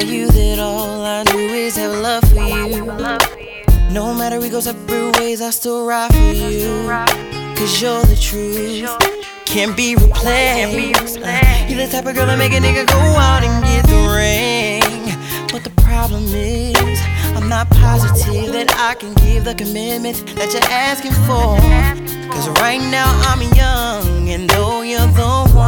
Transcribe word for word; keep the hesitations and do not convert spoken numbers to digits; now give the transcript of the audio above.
you that all I do is have love for you. No matter we go separate ways, I still ride for you. Cause you're the truth, can't be replaced. uh, You're the type of girl that make a nigga go out and get the ring. But the problem is, I'm not positive that I can give the commitment that you're asking for. Cause right now I'm young, and though you're the one